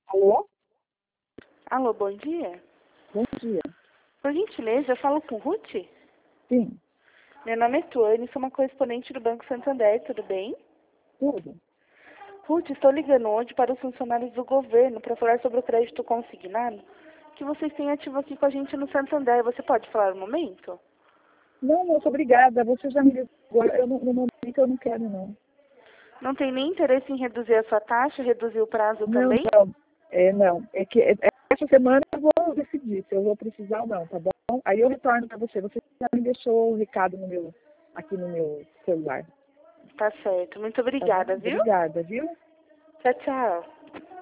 Alô? Alô, bom dia. Bom dia. Por gentileza, eu falo com Ruth? Sim, Meu nome é Tuane, sou uma correspondente do Banco Santander, tudo bem? tudo. Ruth, estou ligando hoje para os funcionários do governo para falar sobre o crédito consignado que vocês têm ativo aqui com a gente no Santander. Você pode falar um momento? Não, moça, obrigada. Você já me ligou. No momento eu não quero, não. Não tem nem interesse em reduzir a sua taxa, reduzir o prazo Não, também? não. Não. Essa semana eu vou decidir se eu vou precisar ou não, tá bom? Aí eu retorno para você. Você já me deixou o recado aqui no meu celular, Tá certo. Muito tá bom? obrigada, viu? Obrigada, viu? Tchau, tchau.